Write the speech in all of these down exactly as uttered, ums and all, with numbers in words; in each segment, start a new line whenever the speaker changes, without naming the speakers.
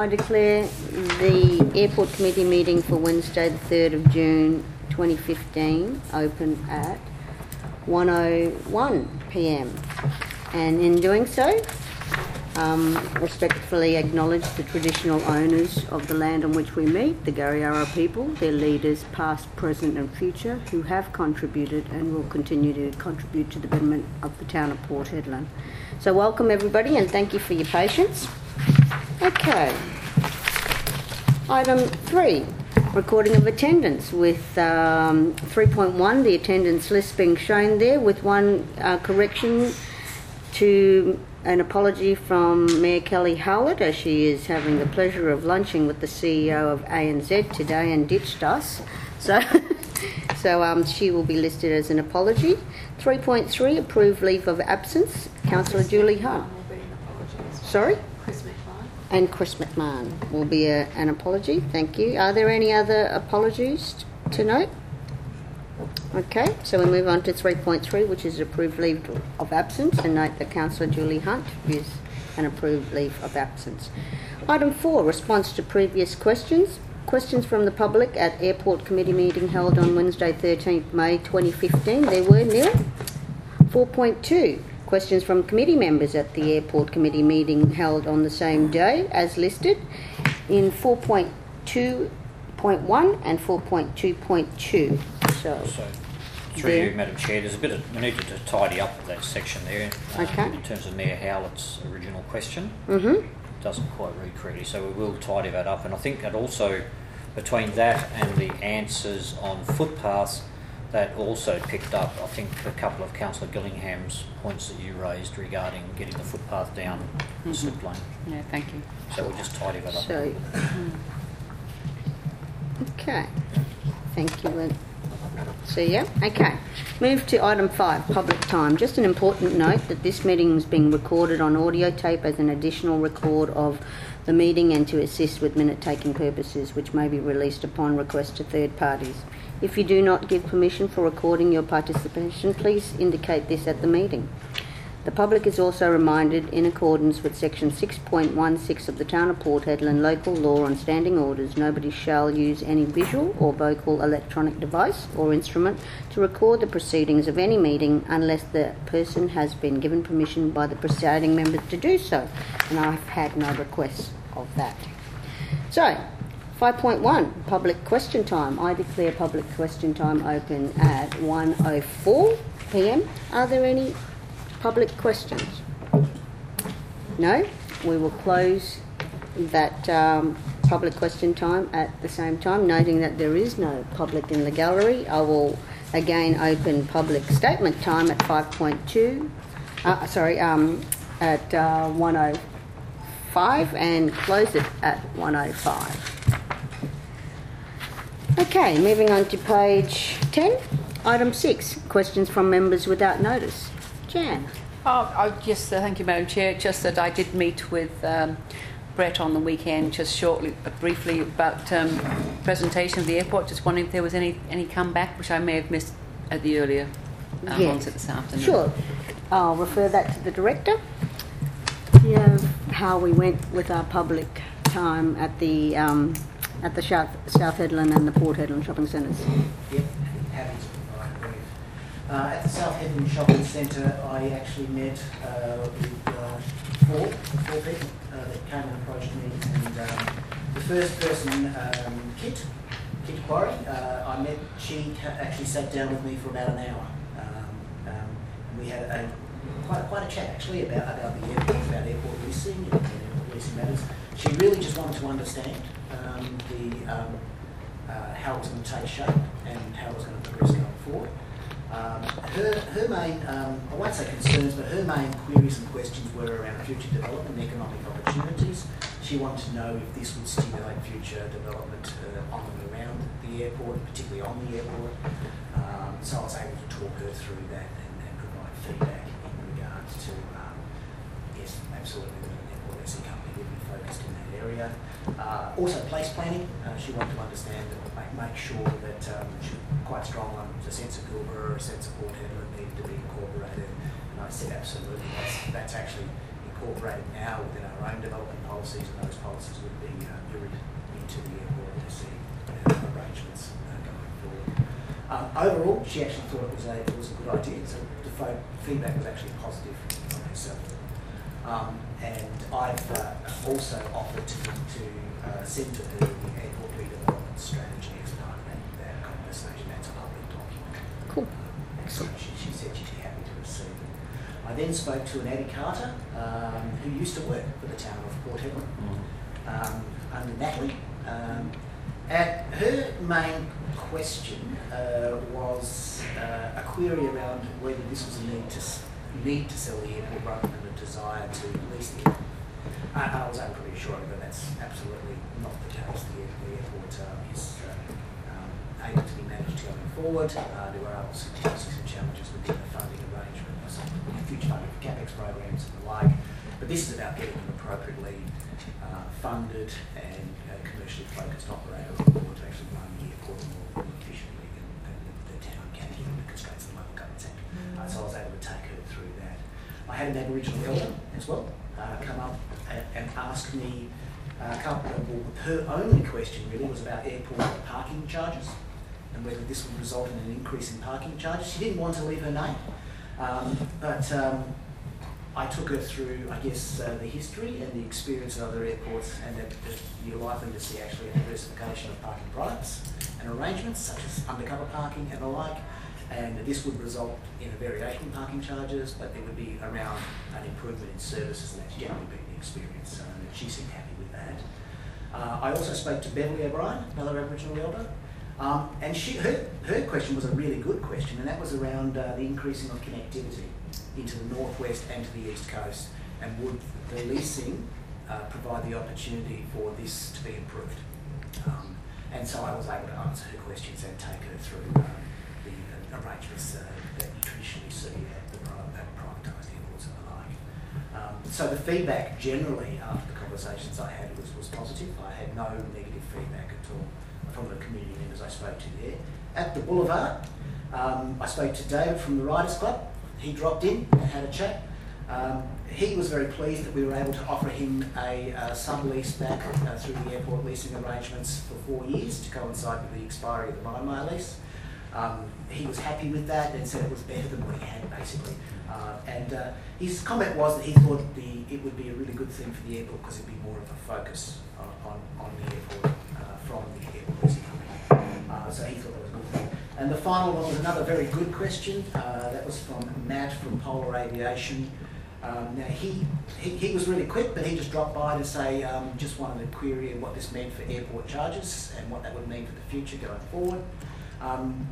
I declare the Airport Committee meeting for Wednesday the third of June twenty fifteen open at one oh one p m and in doing so um, respectfully acknowledge the traditional owners of the land on which we meet, the Kariyarra people, their leaders past, present and future, who have contributed and will continue to contribute to the betterment of the town of Port Hedland. So welcome everybody and thank you for your patience. Okay. Item three, recording of attendance with um, three point one, the attendance list being shown there with one uh, correction to an apology from Mayor Kelly Howard, as she is having the pleasure of lunching with the C E O of A N Z today and ditched us. So, so um, she will be listed as an apology. three point three, approved leave of absence. Councillor Julie Hunt. Sorry?
Chris McMahon.
And Chris McMahon will be a, an apology. Thank you. Are there any other apologies to note? Okay, so we move on to three point three, which is approved leave of absence, and note that Councillor Julie Hunt is an approved leave of absence. Item four, response to previous questions. Questions from the public at Airport Committee meeting held on Wednesday thirteenth May twenty fifteen. There were nil. four point two, questions from committee members at the Airport Committee meeting held on the same day as listed in four point two point one and four point two point two. So,
so through you, Madam Chair, there's a bit of, we need to tidy up that section there um,
okay.
in terms of Mayor Howlett's original question.
Mm-hmm.
It doesn't quite read correctly, so we will tidy that up. And I think that also, between that and the answers on footpaths, that also picked up, I think, a couple of Councillor Gillingham's points that you raised regarding getting the footpath down mm-hmm. the slip lane.
Yeah, thank you.
So we'll just tidy that up.
So, okay. Thank you. See ya. Okay. Move to item five, public time. Just an important note that this meeting is being recorded on audio tape as an additional record of the meeting and to assist with minute-taking purposes, which may be released upon request to third parties. If you do not give permission for recording your participation, please indicate this at the meeting. The public is also reminded, in accordance with section six point one six of the Town of Port Hedland local law on standing orders, nobody shall use any visual or vocal electronic device or instrument to record the proceedings of any meeting unless the person has been given permission by the presiding members to do so. And I've had no requests of that. So, five point one, public question time. I declare public question time open at one oh four p m. Are there any public questions? No? We will close that um, public question time at the same time, noting that there is no public in the gallery. I will again open public statement time at five point two, uh, sorry, um, at uh, one oh five and close it at one oh five. Okay, moving on to page ten. Item six, questions from members without notice. Jan.
Oh, I just uh, thank you, Madam Chair. Just that I did meet with um, Brett on the weekend, just shortly, uh, briefly about um, presentation of the airport. Just wondering if there was any any comeback, which I may have missed at the earlier um,
yes.
onset this afternoon.
Sure. I'll refer that to the director. Yeah, how we went with our public time at the um, at the South South Hedland and the Port Hedland shopping centres.
Yep, happy to provide a brief. Uh, at the South Hedland Shopping Centre, I actually met uh, with uh, four, four people uh, that came and approached me. And um, the first person, um, Kit, Kit Quarry, uh, I met, she actually sat down with me for about an hour. Um, um, and we had a, quite, quite a chat actually about, about the airport, about airport leasing and airport leasing matters. She really just wanted to understand um, the, um, uh, how it was going to take shape and how it was going to progress going forward. Um, her, her main, um, I won't say concerns, but her main queries and questions were around future development and economic opportunities. She wanted to know if this would stimulate future development uh, on and around the airport, particularly on the airport. Um, so I was able to talk her through that and, and provide feedback in regards to, um, yes, absolutely, that an airport leasing company would be focused in that area. Uh, also, place planning. Uh, she wanted to understand and make, make sure that um, she was quite strong on the sense of Pilbara, a sense of Port Hedland needed to be incorporated. And I said, absolutely, that's, that's actually incorporated now within our own development policies, and those policies would be Um, overall, she actually thought it was a, it was a good idea, so the fo- feedback was actually positive from herself. Um, and I've uh, also offered to, to uh, send to her the airport redevelopment strategy as part of that, that conversation. That's a public document.
Cool.
Uh, so she, she said she'd be happy to receive it. I then spoke to an Eddie Carter, um, who used to work for the town of Port Hedland, um, under Natalie. Um, and her main question uh, was uh, a query around whether this was a need to s- need to sell the airport rather than a desire to lease the airport. And I was able to reassure her that that's absolutely not the case. The, the airport uh, is uh, um, able to be managed going forward. Uh, there were obviously some challenges within the funding arrangement, some future funding for CapEx programs and the like. But this is about getting an appropriately uh, funded and uh, commercially focused operator on board to actually run the airport more efficiently than, than the, the town can, given the constraints of the local government act. Uh, so I was able to take her through that. I had an Aboriginal elder as well uh, come up and, and ask me uh, a couple of, well, her only question really was about airport parking charges and whether this would result in an increase in parking charges. She didn't want to leave her name, um, but um, I took her through, I guess, uh, the history and the experience of other airports, and that, that you're likely to see actually a diversification of parking products and arrangements, such as undercover parking and the like. And this would result in a variation in parking charges, but there would be around an improvement in services, and that's generally been the experience. So she seemed happy with that. Uh, I also spoke to Beverly O'Brien, another Aboriginal elder, um, and she, her, her question was a really good question, and that was around uh, the increasing of connectivity into the northwest and to the east coast, and would the leasing uh, provide the opportunity for this to be improved? Um, and so I was able to answer her questions and take her through um, the uh, arrangements uh, that you traditionally see at the at privatised airports and the like. Um, so the feedback generally after the conversations I had was, was positive. I had no negative feedback at all from the community members I spoke to there. At the Boulevard, um, I spoke to David from the Riders Club. He dropped in and had a chat. Um, he was very pleased that we were able to offer him a uh, sublease back uh, through the airport leasing arrangements for four years to coincide with the expiry of the Myanmar lease. Um, he was happy with that and said it was better than what he had, basically. Uh, and uh, his comment was that he thought the, it would be a really good thing for the airport because it'd be more of a focus on, on, on the airport uh, from the airport leasing company. Uh, so he thought that was a good thing. And the final one was another very good question. Uh, that was from Matt from Polar Aviation. Um, now he, he he was really quick, but he just dropped by to say um, just wanted to query what this meant for airport charges and what that would mean for the future going forward. Um,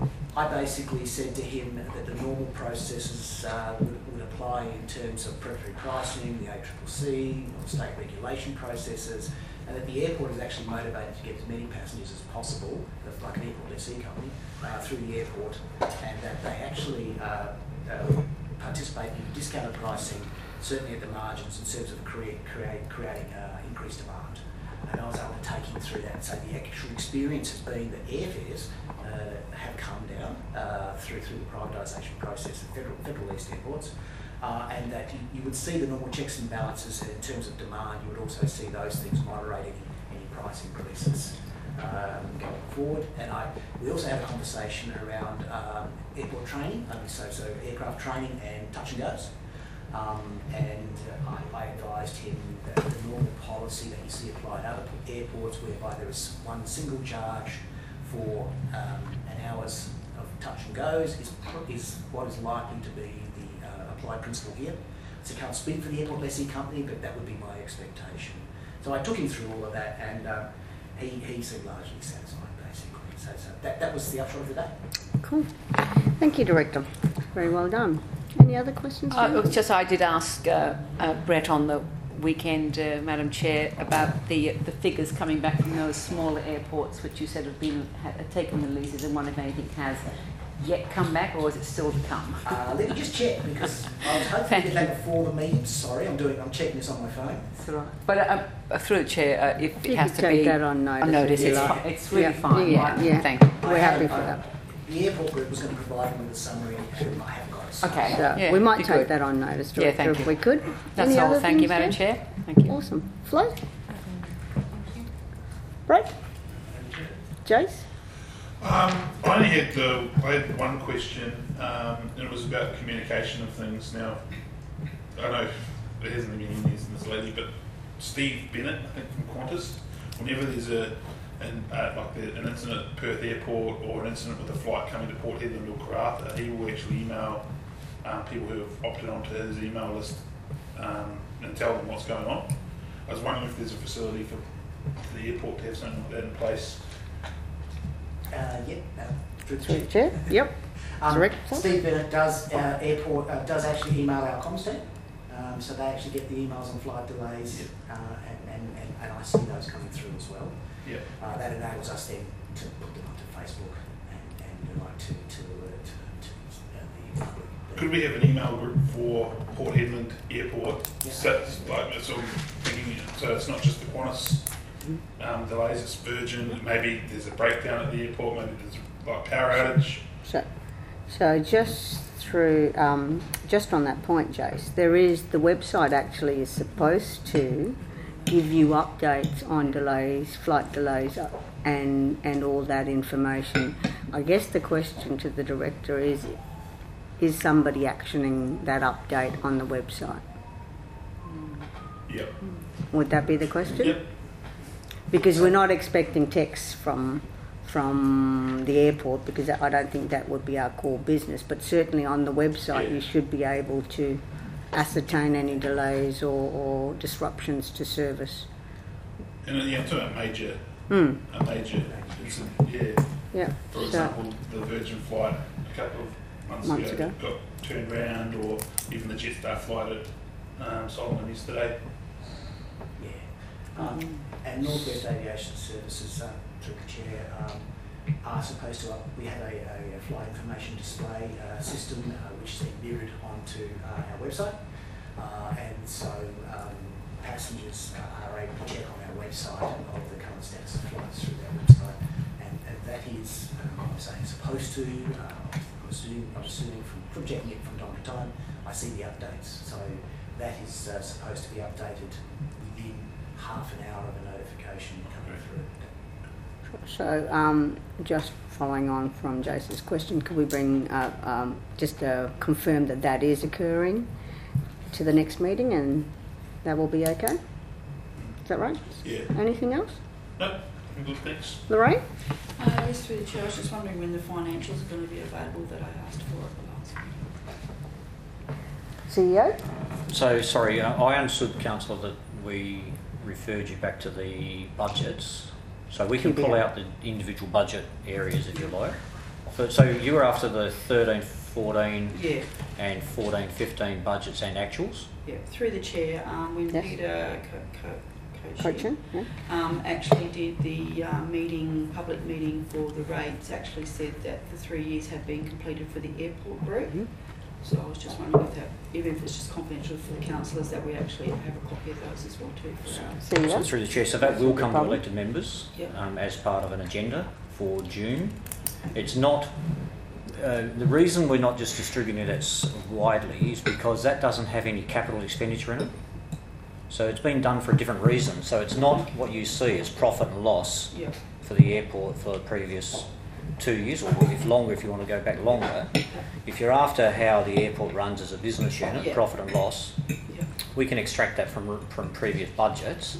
I basically said to him that the normal processes uh, would, would apply in terms of predatory pricing, the A C C C, or state regulation processes, and that the airport is actually motivated to get as many passengers as possible, like an airport lessee company, uh, through the airport, and that they actually uh, uh, participate in discounted pricing, certainly at the margins, in terms of create, create, creating uh, increased demand. And I was able to take him through that. So the actual experience has been that airfares uh, have come down uh, through through the privatisation process of federal, federal leased airports. Uh, and that you, you would see the normal checks and balances, and in terms of demand, you would also see those things moderating any, any price increases um, going forward. And I, we also had a conversation around um, airport training, I mean, so, so aircraft training and touch and goes. Um, and uh, I, I advised him that the normal policy that you see applied at other airports, whereby there is one single charge for um, an hour's of touch and goes, is, is what is likely to be the uh, applied principle here. So I can't speak for the airport lessee company, but that would be my expectation. So I took him through all of that, and uh, he, he seemed largely satisfied, basically. So, so that, that was the upshot of the day.
Cool. Thank you, Director. Very well done. Any other questions?
Uh, it was just I did ask uh, uh, Brett on the weekend, uh, Madam Chair, about the the figures coming back from those smaller airports, which you said have been have taken the leases, and one if anything has yet come back, or is it still to come?
Uh, let me just check, because I was hoping to get that before the meeting. Sorry, I'm doing. I'm checking this on my phone.
That's all right. But uh, uh, through the chair, uh, if
You
it has
could
to
take
be
that on notice
a notice,
if you
it's,
like.
fi- it's really
Yeah,
fine.
yeah,
Right?
yeah.
Thank you.
We're
I
happy
have,
for
uh,
that.
The airport group was going to provide them with a summary, and I have got it. So
Okay.
So
Yeah,
we might
be
take
good.
that on notice,
Yeah,
Director,
thank
if
you.
we could.
That's
Any
all.
other
Thank you,
things,
Madam
Jen?
Chair. Thank you.
Awesome. Flo? Brett? Jace?
Um, I only had the, I had one question, um, and it was about communication of things. Now, I don't know if there hasn't been any news in this lately, but Steve Bennett, I think from Qantas, whenever there's a an, uh, like the, an incident at Perth Airport or an incident with a flight coming to Port Hedland or Karratha, he will actually email um, people who have opted onto his email list um, and tell them what's going on. I was wondering if there's a facility for the airport to have something like that in place.
Uh, yep. Uh, through the
Through the
chair.
chair? Yep.
Um,
Direct.
Steve Bennett does uh, airport uh, does actually email our comms team, um, so they actually get the emails on flight delays,
Yep.
uh, and, and, and, and I see those coming through as well.
Yeah.
Uh, that enables us then to put them onto Facebook and, and like to to alert to, to uh, the public.
Could we have an email group for Port Hedland Airport?
Yeah.
So it's like it's all thinking, so it's not just the Qantas um, delays, it's Virgin. Maybe there's a breakdown at the airport. Maybe there's like power outage.
So, so just through, um, just on that point, Jace, there is, the website actually is supposed to give you updates on delays, flight delays, uh, and and all that information. I guess the question to the director is, is somebody actioning that update on the website?
Yep.
Would that be the question?
Yep.
Because we're not expecting texts from from the airport, because I don't think that would be our core business. But certainly on the website,
Yeah.
you should be able to ascertain any delays or, or disruptions to service.
And yeah, I'm talking about major,
Mm.
a major incident. Yeah.
Yeah.
For
So,
example, the Virgin flight a couple of months,
Months
ago,
ago.
got turned around, or even the Jetstar flight at um, Solomon yesterday.
Yeah. Um, and Northwest Aviation Services, uh, through the chair, um, are supposed to, up, we have a, a, a flight information display uh, system uh, which is then mirrored onto uh, our website. Uh, and so um, passengers uh, are able to check on our website of the current status of flights through that website. And, and that is, um, I'm saying, supposed to, uh, I'm assuming, I'm assuming from, from checking it from time to time, I see the updates. So that is uh, supposed to be updated within half an hour of a notification coming through.
so um, just following on from Jason's question, could we bring uh, um, just uh, confirm that that is occurring to the next meeting, and that will be okay? Is that right?
Yeah.
Anything else?
No, I'm good, thanks.
Lorraine?
Uh, yes, through the chair, I was just wondering when the financials are going to be available that I asked for at the last meeting.
C E O?
So, sorry, uh, I understood, Councillor, that we referred you back to the budgets. So we can pull out the individual budget areas if you like. So, so you were after the thirteen fourteen
Yeah,
and fourteen fifteen budgets and actuals?
yeah. Through the chair, um, when
Yes.
Peter co- co-
Coaching? Yeah.
um, actually did the uh, meeting, public meeting for the rates, actually said that the three years have been completed for the airport group.
Mhm.
So I was just wondering if that, even if it's just confidential for the councillors, that we actually have a copy of those as well too for our.
C E O?
So through the chair, so that will come to
Problem.
elected members
Yep.
um, as part of an agenda for June. It's not, uh, the reason we're not just distributing it as widely is because that doesn't have any capital expenditure in it. So it's been done for a different reason. So it's not what you see as profit and loss
Yeah,
for the airport for the previous two years, or if longer, if you want to go back longer. If you're after how the airport runs as a business unit,
Yeah.
profit and loss,
yeah,
we can extract that from from previous budgets.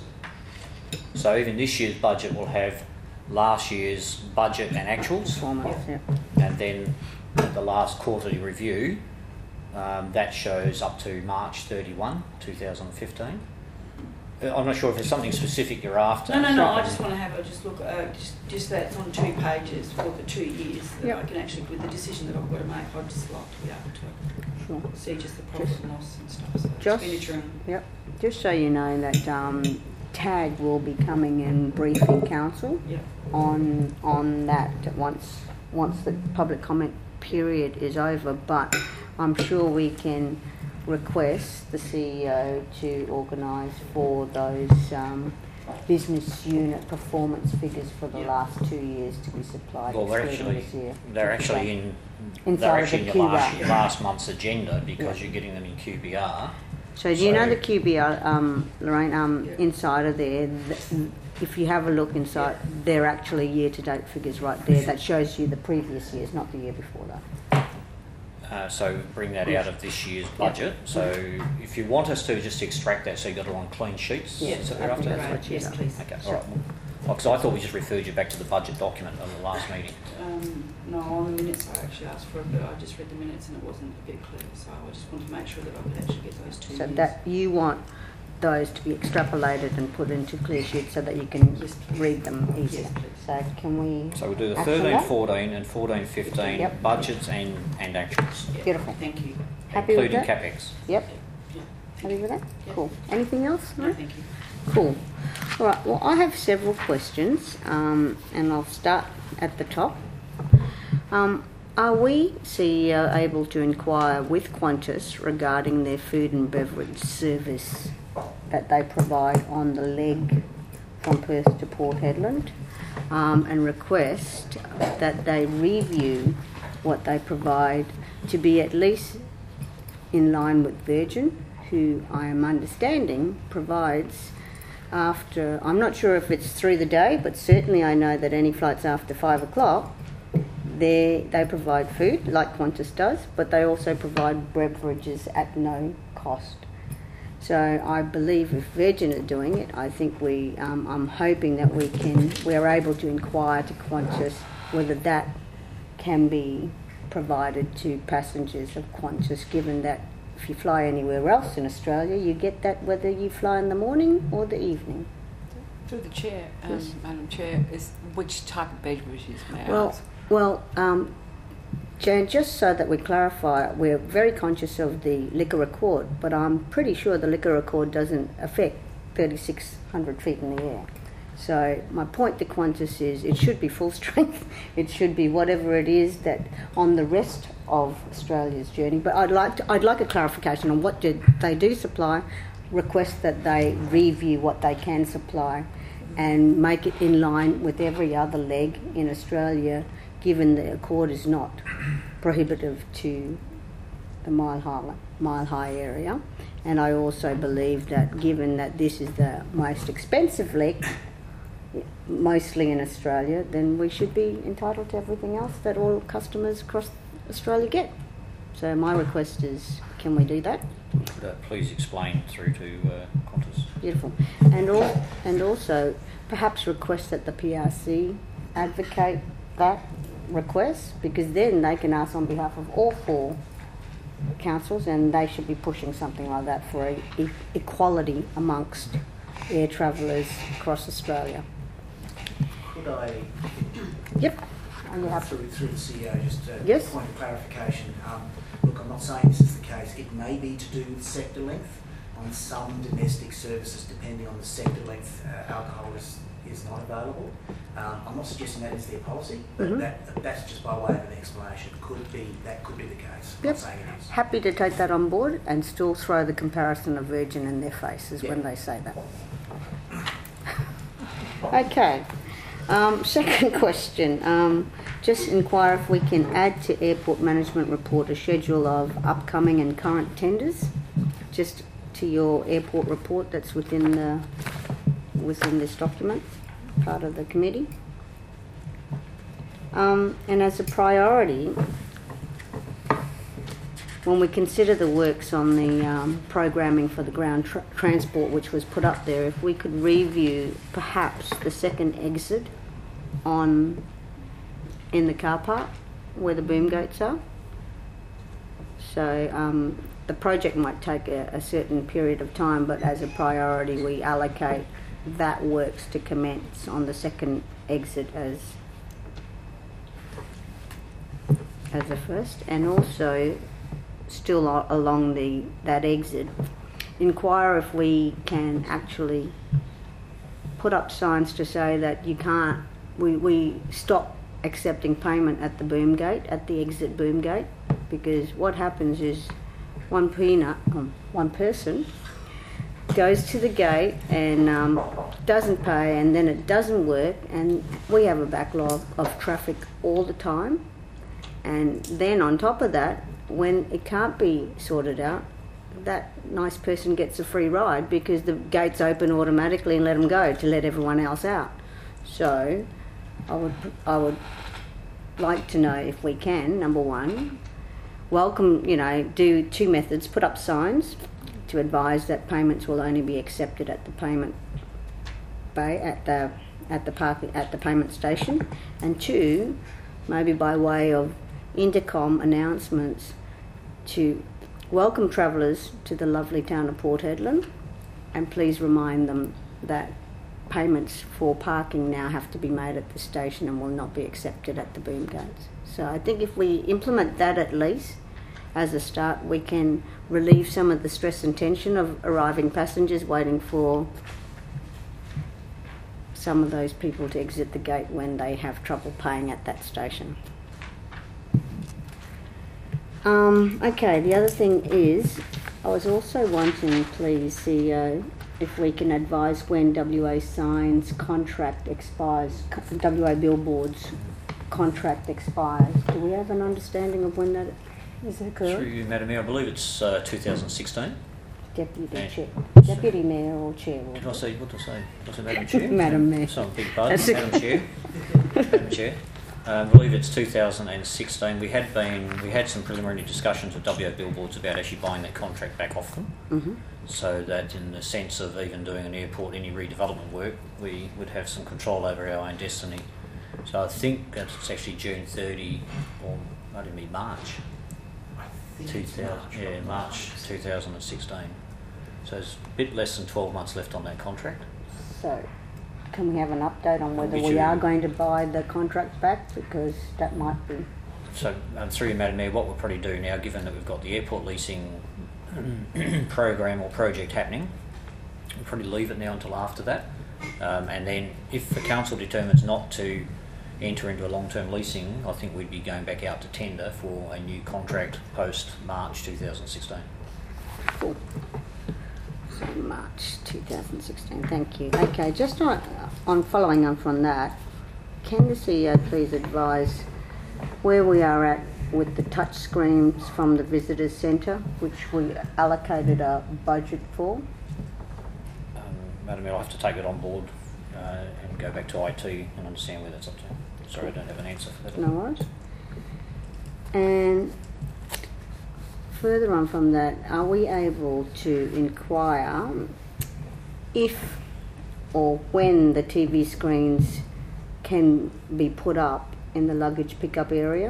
So even this year's budget will have last year's budget and actuals,
Performance, yeah.
and then the last quarterly review, um, that shows up to March thirty-first, two thousand fifteen. Uh, I'm not sure if there's something specific you're after.
No, no, no. I just want to have a just look. Uh, just, just that's on two pages for the two years that
Yep.
I can actually, with the decision that I've got to make, I'd just like to be able
Sure.
to see just the profit
Just-
and loss and stuff. So
just-
expenditure and
Yep. Just so you know that um, TAG will be coming in briefing council
yeah,
on on that once once the public comment period is over. But I'm sure we can request the C E O to organise for those um, business unit performance figures for the
Yeah.
last two years to be supplied.
Well, they're
excluding
actually
this year.
they're actually in
Inside
they're
of
actually
the
in your last,
Q B R.
your last month's agenda because
Yeah.
you're getting them in Q B R.
So do you know
So-
the Q B R, um, Lorraine, um,
Yeah.
inside of there, th- if you have a look inside, they're actually year-to-date figures right there. That shows you the previous years, not the year before that.
Uh, so bring that out of this year's budget. So if you want us to, just extract that so you've got it on clean sheets.
Yeah,
Is that
I
what
think
you're
that's
after?
what you
Yes,
know.
please.
Okay, all right. Because I thought we just referred you back to the budget document on the last meeting.
Um, no, on the minutes I actually asked for it, but I just read the minutes and it wasn't a bit clear, so I just wanted to make sure that I could actually get those two
So
years.
that you want those to be extrapolated and put into clear sheets so that you can
Yes, please.
read them easier.
Yes, please.
So can we?
So we'll do the
act on
thirteen
that?
fourteen and fourteen fifteen
Yep.
budgets and, and actuals,
Yeah,
Beautiful.
Thank you.
Happy with
including
that?
capex.
Yep.
Yeah.
Happy with that?
Yeah.
Cool. Anything else?
No, thank you.
Cool. All right. Well, I have several questions, um, and I'll start at the top. Um, are we, C E O, able to inquire with Qantas regarding their food and beverage service that they provide on the leg from Perth to Port Hedland, um, and request that they review what they provide to be at least in line with Virgin, who I am understanding provides after, I'm not sure if it's through the day, but certainly I know that any flights after five o'clock, they, they provide food like Qantas does, but they also provide beverages at no cost. So I believe if Virgin are doing it, I think we, um, I'm hoping that we can, we're able to inquire to Qantas whether that can be provided to passengers of Qantas, given that if you fly anywhere else in Australia, you get that whether you fly in the morning or the evening.
Through the chair, um,
Yes.
Madam Chair, is which type of beverages, may I
Well,
ask?
well, um, Jan, just so that we clarify, we're very conscious of the liquor accord, but I'm pretty sure the liquor accord doesn't affect thirty-six hundred feet in the air. So my point to Qantas is it should be full strength. It should be whatever it is that on the rest of Australia's journey. But I'd like to, I'd like a clarification on what did they do supply. Request that they review what they can supply and make it in line with every other leg in Australia, given the accord is not prohibitive to the Mile High, Mile High area. And I also believe that given that this is the most expensive leg, mostly in Australia, then we should be entitled to everything else that all customers across Australia get. So my request is, can we do that?
Could uh, please explain through to uh, Qantas?
Beautiful. And, al- and also perhaps request that the P R C advocate that request, because then they can ask on behalf of all four councils, and they should be pushing something like that for a, e- equality amongst air travellers across Australia.
Could I,
Yep. Are you happy?
through, through the C E O, just a
Yes.
point of clarification. Um, look, I'm not saying this is the case. It may be to do with sector length. On some domestic services, depending on the sector length, uh, alcohol is, is not available. Um, I'm not suggesting that is their policy, but
Mhm.
that, that's just by way of an explanation. Could be, that could be the case. I'm
Yep.
not saying it is.
Happy to take that on board and still throw the comparison of Virgin in their faces
Yeah.
when they say that. Okay. Um, second question. Um, just inquire if we can add to Airport Management Report a schedule of upcoming and current tenders, just to your airport report that's within the within this document, part of the committee. Um, and as a priority, when we consider the works on the um, programming for the ground tra- transport which was put up there, if we could review perhaps the second exit on in the car park where the boom gates are. So um, the project might take a, a certain period of time, but as a priority we allocate that works to commence on the second exit as as a first, and also still a- along the that exit, inquire if we can actually put up signs to say that you can't, we, we stop accepting payment at the boom gate, at the exit boom gate, because what happens is one peanut, um, one person goes to the gate and um, doesn't pay, and then it doesn't work, and we have a backlog of traffic all the time. And then on top of that, when it can't be sorted out, that nice person gets a free ride because the gates open automatically and let them go to let everyone else out. So I would I would like to know if we can, number one, welcome, you know, do two methods, put up signs to advise that payments will only be accepted at the payment bay at the at the park at the payment station, and two, maybe by way of intercom announcements to welcome travellers to the lovely town of Port Hedland, and please remind them that payments for parking now have to be made at the station and will not be accepted at the boom gates. So I think if we implement that at least as a start, we can relieve some of the stress and tension of arriving passengers waiting for some of those people to exit the gate when they have trouble paying at that station. Um, okay, the other thing is, I was also wanting, please, C E O, if we can advise when W A Signs contract expires, W A Billboards contract expires. Do we have an understanding of when that is occurring?
Through you, Madam Mayor, I believe it's uh, two thousand sixteen.
Deputy
Yeah.
Chair. Deputy Mayor or Chair? Or
Did I say, what did I say? Did I say Madam Chair?
Madam Mayor.
Sorry, big pardon.
That's okay.
Madam Chair. Madam Chair. Uh, I believe it's two thousand sixteen. We had been, we had some preliminary discussions with W A Billboards about actually buying that contract back off them,
Mm-hmm.
so that in the sense of even doing an airport, any redevelopment work, we would have some control over our own destiny. So I think that it's actually June thirtieth, or might even be March.
I think
two
it's
thousand,
March.
yeah, March two thousand sixteen. So there's a bit less than twelve months left on that contract.
So, can we have an update on whether
Would
we
you-
are going to buy the contract back? Because that might be.
So um, through you, Madam Mayor, what we'll probably do now, given that we've got the airport leasing program or project happening, we'll probably leave it now until after that. Um, and then if the council determines not to enter into a long-term leasing, I think we'd be going back out to tender for a new contract post-March two thousand sixteen.
Cool. So March two thousand sixteen. Thank you. Okay, just on, on following on from that, can the C E O please advise where we are at with the touch screens from the visitors centre, which we allocated a budget for?
Um, Madam Mayor, I'll have to take it on board uh, and go back to I T and understand where that's up to. Sorry, I don't have an answer for that.
No worries. And further on from that, are we able to inquire if or when the T V screens can be put up in the luggage pickup area?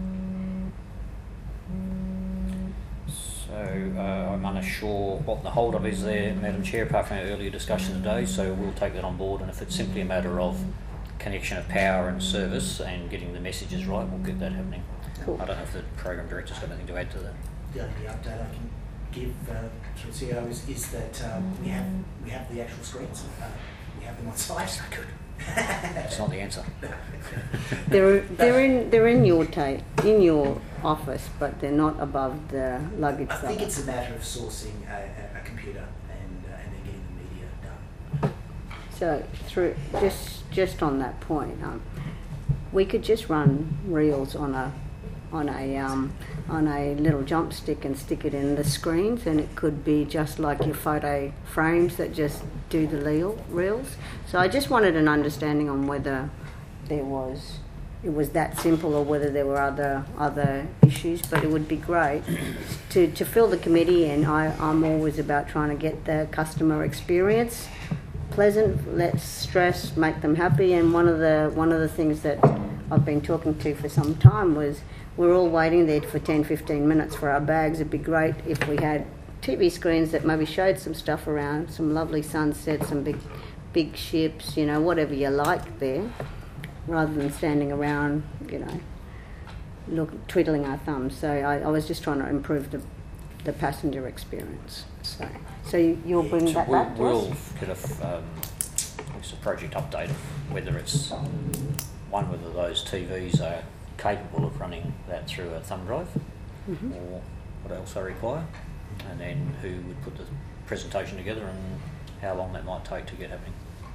So uh, I'm unsure what the hold up is there, Madam Chair, apart from our earlier discussion today, so we'll take that on board, and if it's simply a matter of connection of power and service and getting the messages right, we'll get that happening.
Cool.
I don't know if the Program Director's got anything to add to that.
The only update I can give uh, to the C E O is, is that um, we have we have the actual screens. Uh, we have them on site. Good.
That's not the answer.
They're they're in they're in your ta- in your office, but they're not above the luggage.
I think
side.
it's a matter of sourcing a, a, a computer and uh, and then getting the media done.
So through just just on that point, um, we could just run reels on a on a um, on a little jump stick and stick it in the screens, and it could be just like your photo frames that just do the reel, reels. So I just wanted an understanding on whether there was it was that simple or whether there were other other issues. But it would be great to, to fill the committee, and I, I'm always about trying to get the customer experience pleasant, less stress, make them happy. And one of the one of the things that I've been talking to for some time was we're all waiting there for ten, fifteen minutes for our bags. It'd be great if we had T V screens that maybe showed some stuff around, some lovely sunsets, some big big ships, you know, whatever you like there, rather than standing around, you know, look, twiddling our thumbs. So I, I was just trying to improve the the passenger experience. So, so you, you'll bring
So
that
we'll,
back to
we'll
us?
get a, f- um, it's a project update of whether it's, one, whether those T Vs are capable of running that through a thumb drive,
Mhm.
or what else they require, and then who would put the presentation together and how long that might take to get happening.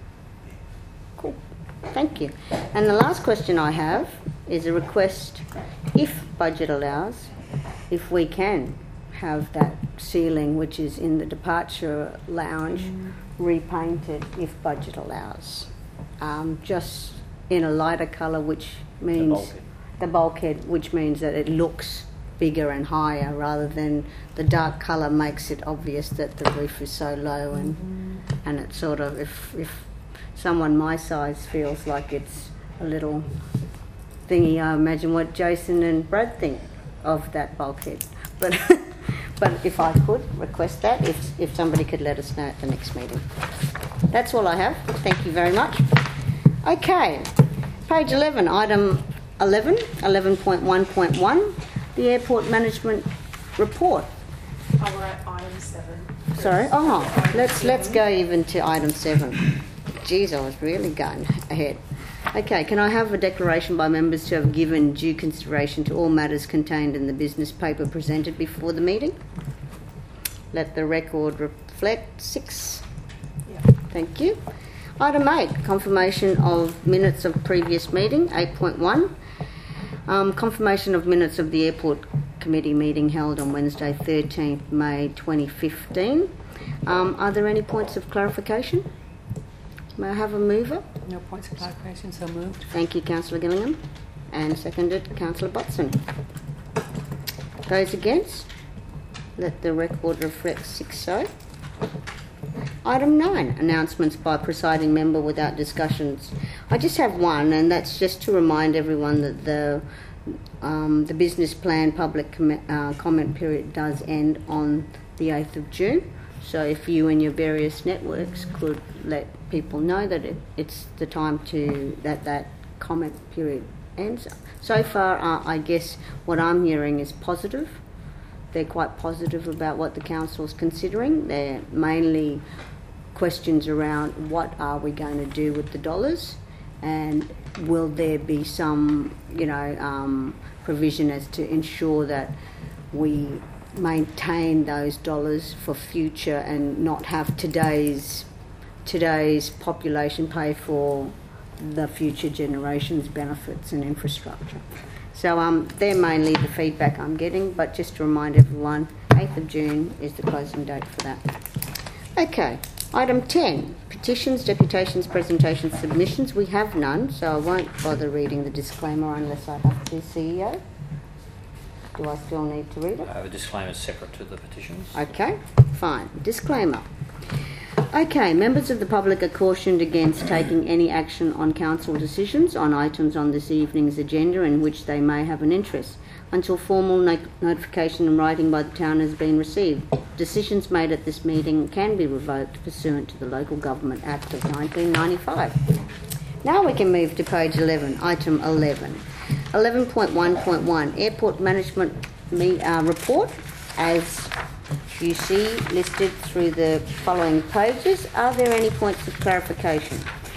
Cool. Thank you. And the last question I have is a request, if budget allows, if we can have that ceiling, which is in the departure lounge,
Mm.
repainted if budget allows. Um, just in a lighter colour, which means
bulkhead.
the bulkhead, which means that it looks bigger and higher, rather than the dark colour makes it obvious that the roof is so low, and
Mm-hmm.
and it sort of, if if someone my size feels like it's a little thingy, I imagine what Jason and Brad think of that bulkhead. But but if I could request that, if if somebody could let us know at the next meeting. That's all I have. Thank you very much. Okay, page eleven, item eleven, eleven point one point one, the airport management report.
Oh, we're at item seven.
Sorry. Oh,
Item
let's let's
seven.
go even to item seven. Geez, I was really going ahead. Okay, can I have a declaration by members to have given due consideration to all matters contained in the business paper presented before the meeting? Let the record reflect six.
Yeah.
Thank you. Item eight, confirmation of minutes of previous meeting, eight point one. Um, confirmation of minutes of the airport committee meeting held on Wednesday, thirteenth May twenty fifteen. Um, are there any points of clarification? May I have a mover?
No points of clarification, so moved.
Thank you, Councillor Gillingham. And seconded, Councillor Botson. Those against? Let the record reflect six so. Item nine, announcements by presiding member without discussions. I just have one, and that's just to remind everyone that the um, the business plan public com- uh, comment period does end on the eighth of June. So if you and your various networks could let people know that it, it's the time to that that comment period ends. So far, uh, I guess what I'm hearing is positive. They're quite positive about what the council's considering. They're mainly questions around what are we going to do with the dollars, and will there be some, you know, um, provision as to ensure that we maintain those dollars for future and not have today's today's population pay for the future generations' benefits and infrastructure. So um, they're mainly the feedback I'm getting, but just to remind everyone, eighth of June is the closing date for that. Okay, item ten, petitions, deputations, presentations, submissions. We have none, so I won't bother reading the disclaimer unless I have to, C E O. Do I still need to read it?
Uh, the disclaimer is separate to the petitions.
Okay, fine. Disclaimer. Okay, members of the public are cautioned against taking any action on council decisions on items on this evening's agenda in which they may have an interest until formal no- notification in writing by the town has been received. Decisions made at this meeting can be revoked pursuant to the Local Government Act of nineteen ninety-five. Now we can move to page eleven, item eleven. eleven point one point one, Airport Management me- uh, Report, as you see listed through the following pages. Are there any points of clarification?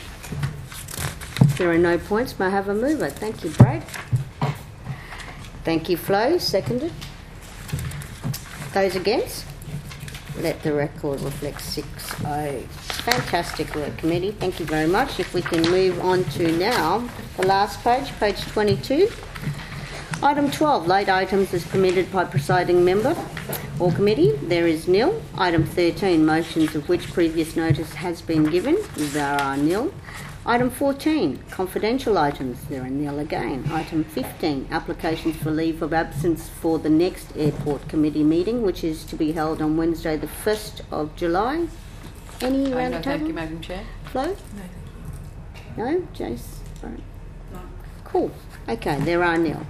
If there are no points, may I have a mover? Thank you, Brad. Thank you, Flo. Seconded. Those against? Let the record reflect six oh. Fantastic work, committee. Thank you very much. If we can move on to now the last page, page twenty-two. Item twelve, late items as permitted by presiding member or committee. There is nil. Item thirteen, motions of which previous notice has been given. There are nil. Item fourteen, confidential items. There are nil again. Item fifteen, applications for leave of absence for the next airport committee meeting, which is to be held on Wednesday the first of July. Any
Uh,
around
no,
the
thank
table?
you, Madam Chair.
Flo?
No, thank you.
No? Jace? Right.
No.
Cool. Okay, there are nil.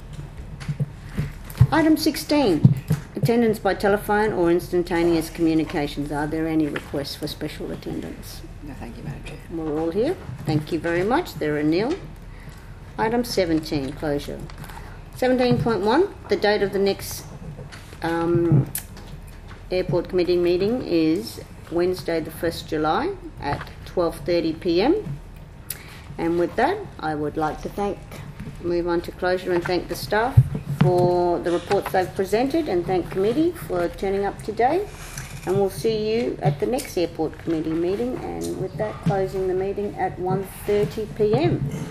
Item sixteen, attendance by telephone or instantaneous communications. Are there any requests for special attendance?
No, thank you, Madam Chair.
We're all here. Thank you very much. There are nil. Item seventeen, closure. seventeen point one, the date of the next um, airport committee meeting is Wednesday the first of July at twelve thirty p m. And with that, I would like to thank, move on to closure and thank the staff for the reports they've presented, and thank committee for turning up today. And we'll see you at the next airport committee meeting, and with that, closing the meeting at one thirty p m.